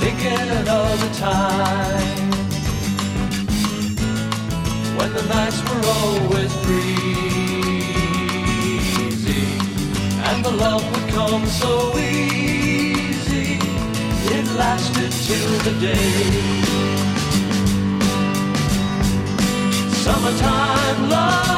thinking of the time when the nights were always breezy and the love would come so easy. It lasted till the day. Summertime love